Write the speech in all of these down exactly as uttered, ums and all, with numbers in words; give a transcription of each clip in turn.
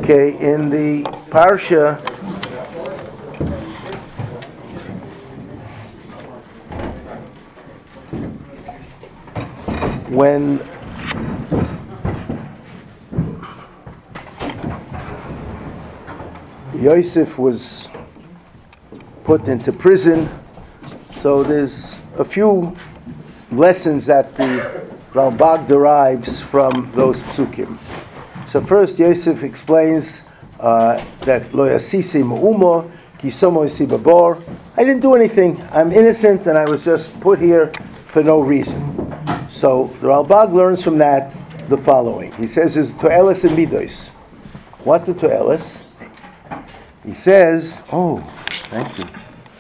Okay, in the Parsha, when Yosef was put into prison, so there's a few lessons that the Ralbag derives from those psukim. So first, Yosef explains uh, that lo yasisi ma'umo ki somo yasi babor. I didn't do anything. I'm innocent, and I was just put here for no reason. So the Ralbag learns from that the following. He says, "Is to'eles and midos." What's the to'eles? He says, "Oh, thank you."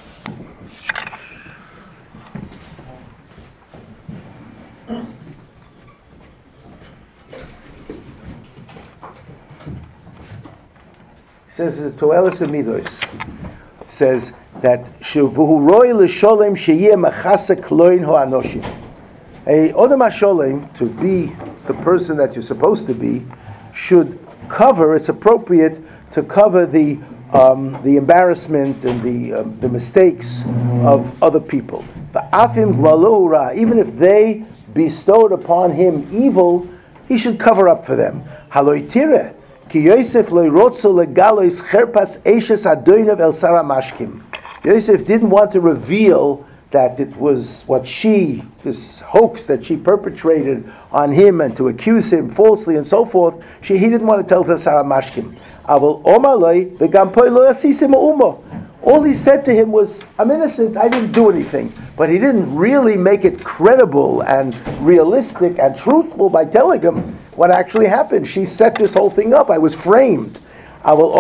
Says the Toeles Midos says that Shuvuhu Roy L'Sholem Sheyeh Machasa Kloin Ho'anoshim. A Odom HaSholem, to be the person that you're supposed to be, should cover. It's appropriate to cover the um, the embarrassment and the um, the mistakes of other people. Va'afim Gvalo Ra, even if they bestowed upon him evil, he should cover up for them. Haloi Tireh. Ki Yosef lo rotzo legalois cherpas eishes adoinav el sara mashkim. Yosef didn't want to reveal that it was what she, this hoax that she perpetrated on him, and to accuse him falsely and so forth. She, he didn't want to tell the Sara Mashkim. Aval omar loy v'gampoi lo yasisim umo. All he said to him was, "I'm innocent. I didn't do anything." But he didn't really make it credible and realistic and truthful by telling him what actually happened. She set this whole thing up. I was framed. Even to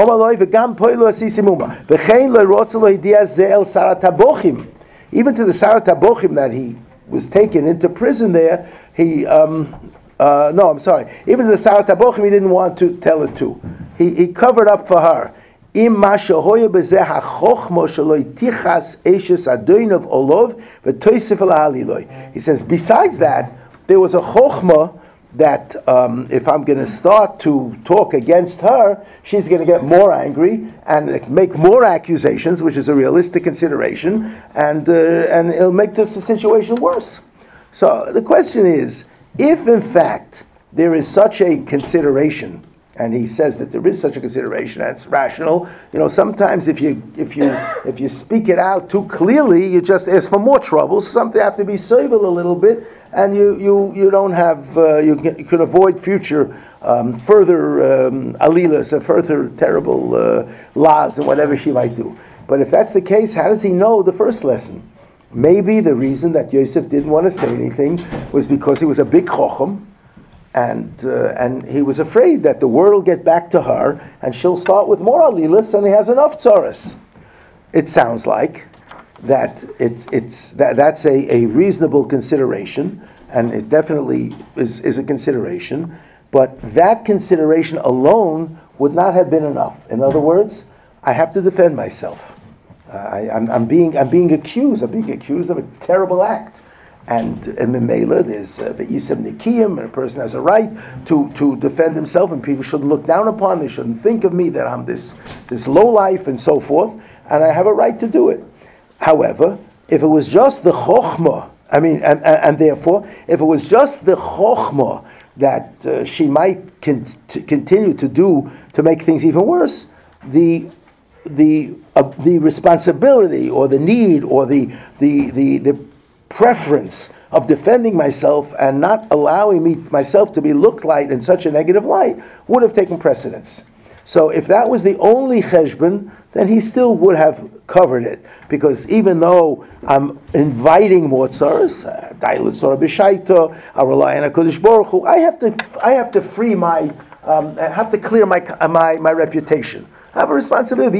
the Sarah Tabochim that he was taken into prison there, he, um, uh, no, I'm sorry. Even to the Sarah Tabochim, he didn't want to tell it to. He, he covered up for her. He says, besides that, there was a chokhmah that um, if I'm going to start to talk against her, she's going to get more angry and make more accusations, which is a realistic consideration, and uh, and it'll make this situation worse. So the question is, if in fact there is such a consideration, and he says that there is such a consideration, and it's rational, you know, sometimes if you if you if you speak it out too clearly, you just ask for more trouble. So something have to be civil a little bit. And you, you, you don't have, uh, you, can, you can avoid future um, further um, alilas, or further terrible uh, laws and whatever she might do. But if that's the case, how does he know the first lesson? Maybe the reason that Yosef didn't want to say anything was because he was a big chochem, and uh, and he was afraid that the word will get back to her, and she'll start with more alilas, and he has enough tzaras. It sounds like that it's it's that that's a, a reasonable consideration, and it definitely is, is a consideration, but that consideration alone would not have been enough. In other words, I have to defend myself. Uh, I, I'm, I'm being I'm being accused. I'm being accused of a terrible act, and in Memela there's the Isam Nikiyim, and a person has a right to, to defend himself, and people shouldn't look down upon. They shouldn't think of me that I'm this this low life and so forth, and I have a right to do it. However, if it was just the chokhmah, I mean, and, and, and therefore, if it was just the chokhmah that uh, she might con- to continue to do to make things even worse, the the uh, the responsibility or the need or the, the the the preference of defending myself and not allowing me myself to be looked like in such a negative light would have taken precedence. So if that was the only cheshbon, then he still would have covered it, because even though I'm inviting more tzaras, I rely on HaKadosh Baruch Hu, I have to, I have to free my, um, I have to clear my my my reputation. I have a responsibility.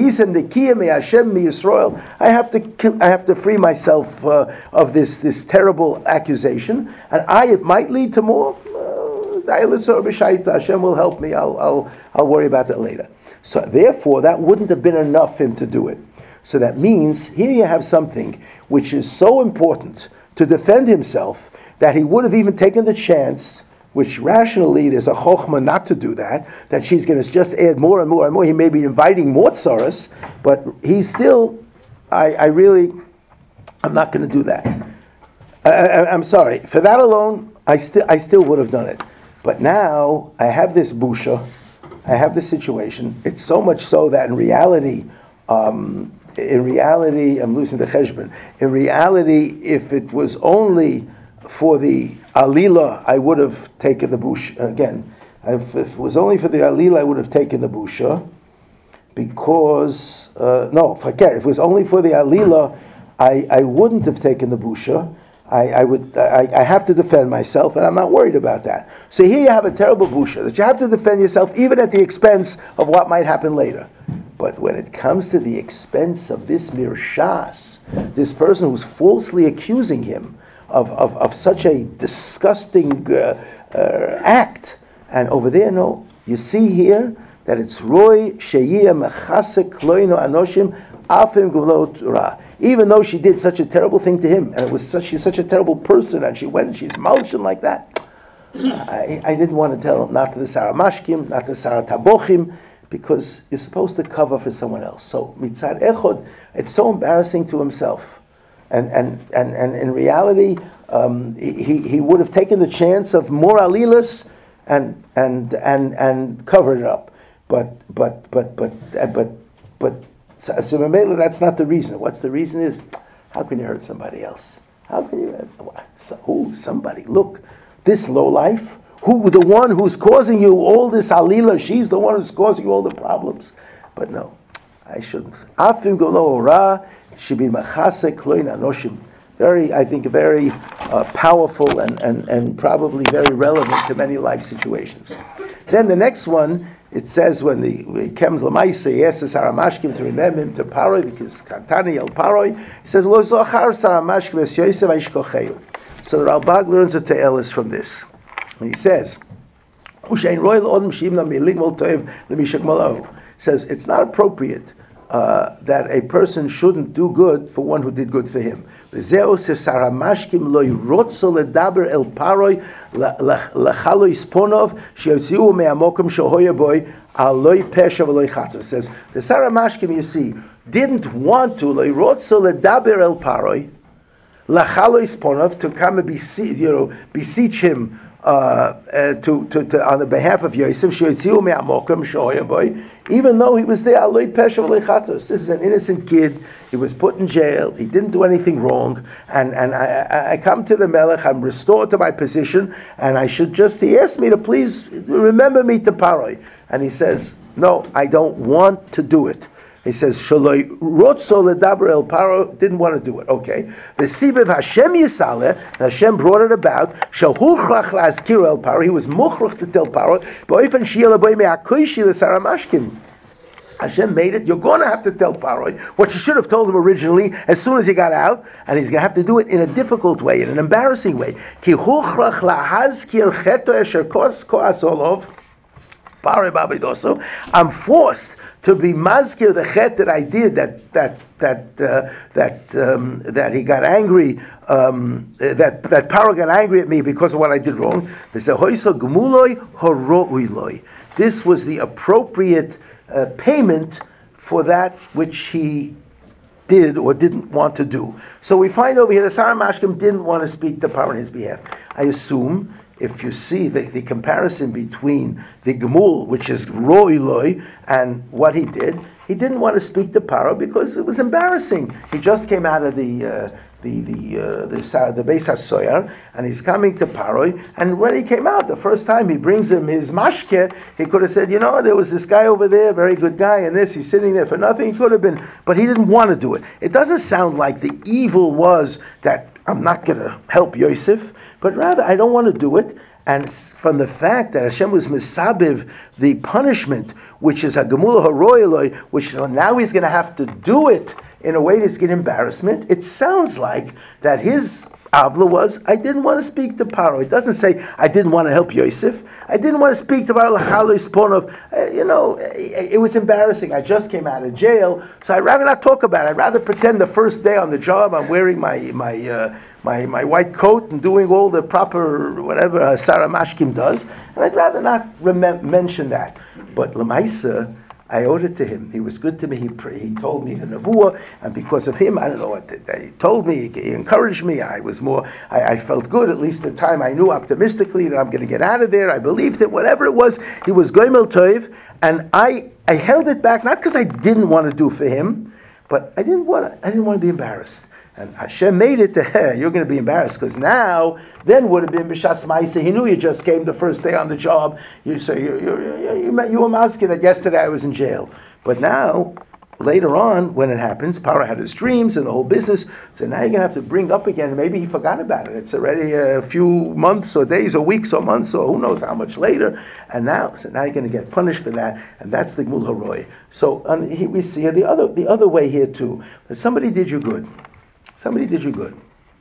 I have to, I have to free myself uh, of this this terrible accusation, and I it might lead to more. Hashem will help me. I'll I'll I'll worry about that later. So therefore, that wouldn't have been enough for him to do it. So that means here you have something which is so important to defend himself that he would have even taken the chance which rationally there's a chokhmah not to do that, that she's going to just add more and more and more. He may be inviting more tsaros, but he's still, I, I really, I'm not going to do that. I, I, I'm sorry. For that alone, I, still I still would have done it. But now I have this busha, I have this situation. It's so much so that in reality, um, in reality, I'm losing the cheshbon. In reality, if it was only for the alila, I would have taken the busha. Again, if it was only for the alila, I would have taken the busha. Because, uh, no, forget it. If it was only for the alila, I, I wouldn't have taken the busha. I, I would. I, I have to defend myself, and I'm not worried about that. So here you have a terrible busha, that you have to defend yourself even at the expense of what might happen later. But when it comes to the expense of this mirshas, this person who's falsely accusing him of, of, of such a disgusting uh, uh, act, and over there, no, you see here that it's Roy Sheyia Mechasek Kloino Anoshim Afim Gulot Ra. Even though she did such a terrible thing to him, and it was such she's such a terrible person, and she went, she's malshin like that. I, I didn't want to tell not to the Sarah Mashkim, not to the Sarah Tabochim, because you're supposed to cover for someone else. So mitzad echod, it's so embarrassing to himself, and and and, and in reality, um, he he would have taken the chance of more alilas and and and and covered it up, but but but but but but. but So, so that's not the reason. What's the reason is, how can you hurt somebody else? How can you, so, who, somebody, look, this lowlife, who, the one who's causing you all this alila, she's the one who's causing you all the problems. But no, I shouldn't. Afim golo ora, should be machasek kloin anoshim. Very, I think, very uh, powerful and, and, and probably very relevant to many life situations. Then the next one, it says when the Kems Lamaisa, he asks the Sarah Mashkim to remember him to Paroi, because Kantani El Paroi, he says, Lo Zochar Sarah Mashkim Es Yosef Aishkocheyu. So the Ralbag learns a Te'elis from this. And he says, Ushain Royal Odom Shimna Miligmol Toev Lemishak Malo. Says, it's not appropriate uh, that a person shouldn't do good for one who did good for him. וזהו ששר המשקים לא ירוצו לדבר אל פרוי לחלו יספונוב שיוציאו מהמוקם שהויה בוי על לא פשע ולא חטא. Says the Sarah Mashkim, you see, didn't want to לא ירוצו לדבר אל פרוי לחלו יספונov, to come and beseech, you know, beseech him uh, uh, to, to, to on the behalf of Yosef שיוציאו מהמוקם שהויה בוי, even though he was there, Aloy Pesha V'Lei Chatos. This is an innocent kid. He was put in jail. He didn't do anything wrong. And, and I, I come to the Melech. I'm restored to my position. And I should just, he asked me to please remember me to Paroi. And he says, no, I don't want to do it. He says, Shaloi Rotzo Ledaber El Paro, didn't want to do it. Okay. V'sibev Hashem Yisale, Hashem brought it about, Shahuchrach La'azkir El Paro, he was muchrach to tell Paro, Ba'ofen Shiyah L'boi Me'akoishi L'Sarah Mashkim. Hashem made it, you're going to have to tell Paroi what you should have told him originally as soon as he got out, and he's going to have to do it in a difficult way, in an embarrassing way. Ki huchrach la'hazkir cheto esher kos koas olov, Paroi babidoso, I'm forced to be mazkir the chet that I did, that that that uh, that um, that he got angry, um, that that Paro got angry at me because of what I did wrong. This was the appropriate uh, payment for that which he did or didn't want to do. So we find over here the Sarah Mashkim didn't want to speak to Paro on his behalf. I assume, if you see the, the comparison between the Gemul, which is Ro'iloi, and what he did, he didn't want to speak to Paro because it was embarrassing. He just came out of the uh, the the uh, the, uh, the Beis HaSoyar, and he's coming to Paro, and when he came out, the first time he brings him his mashke, he could have said, you know, there was this guy over there, very good guy, and this, he's sitting there for nothing, he could have been, but he didn't want to do it. It doesn't sound like the evil was that I'm not going to help Yosef, but rather I don't want to do it. And from the fact that Hashem was misabiv, the punishment, which is a gemula haroiloi, which now he's going to have to do it in a way that's going to embarrassment, it sounds like that his Avla was, I didn't want to speak to Paro. It doesn't say, I didn't want to help Yosef. I didn't want to speak to Paro. Uh, you know, it, it was embarrassing. I just came out of jail, so I'd rather not talk about it. I'd rather pretend the first day on the job I'm wearing my my uh, my, my white coat and doing all the proper whatever uh, Sarah Mashkim does, and I'd rather not rem- mention that. But Lamaisa, I owed it to him. He was good to me. He he told me the nevuah, and because of him, I don't know what the, he told me. He encouraged me. I was more. I, I felt good. At least the time I knew optimistically that I'm going to get out of there. I believed it. Whatever it was, he was goimel toiv, and I I held it back not because I didn't want to do for him, but I didn't want to, I didn't want to be embarrassed. And Hashem made it to her. You're going to be embarrassed because now, then would have been b'shas ma'aseh. He knew you just came the first day on the job. You so you you you, you, you were masking that yesterday I was in jail. But now, later on, when it happens, Paro had his dreams and the whole business. So now you're going to have to bring up again. And maybe he forgot about it. It's already a few months or days or weeks or months or who knows how much later. And now, so now you're going to get punished for that. And that's the Gmul Haroi. So um, he, we see the other the other way here too. That somebody did you good. Somebody did you good,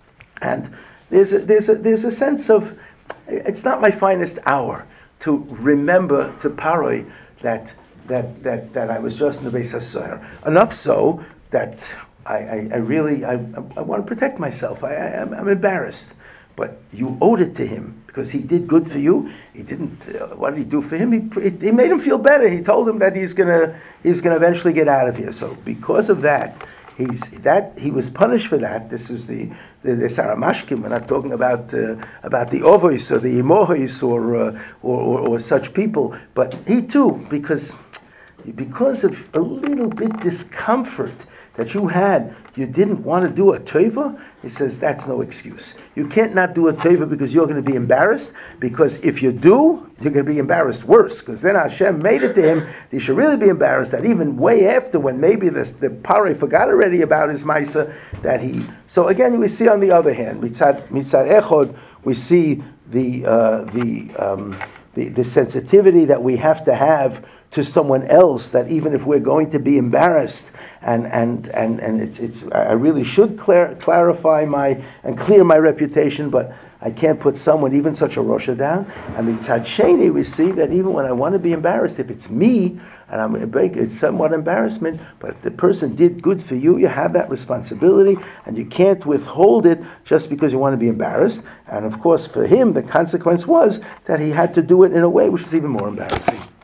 and there's a, there's a, there's a sense of it's not my finest hour to remember to Paroi that that that that I was just in the Beis HaSohar. Enough so that I, I, I really I, I want to protect myself. I, I I'm, I'm embarrassed, but you owed it to him because he did good for you. He didn't. Uh, what did he do for him? He he made him feel better. He told him that he's gonna he's gonna eventually get out of here. So because of that. He's that he was punished for that. This is the the, the Sarah Mashkim. We're not talking about uh, about the Ovois or the Imohis or, uh, or, or or such people, but he too, because because of a little bit discomfort that you had, you didn't want to do a teva. He says that's no excuse. You can't not do a teva because you're going to be embarrassed. Because if you do, you're going to be embarrassed worse. Because then Hashem made it to him. He should really be embarrassed that even way after, when maybe the the Paroi forgot already about his Maisa, that he. So again, we see on the other hand, mitzad mitzad echod, we see the uh, the, um, the the sensitivity that we have to have to someone else, that even if we're going to be embarrassed, and and and, and it's it's I really should clar- clarify my and clear my reputation, but I can't put someone, even such a Rosha, down. I mean, Tzad Sheni, we see that even when I want to be embarrassed, if it's me, and I'm it's somewhat embarrassment, but if the person did good for you, you have that responsibility, and you can't withhold it just because you want to be embarrassed. And of course, for him, the consequence was that he had to do it in a way which is even more embarrassing.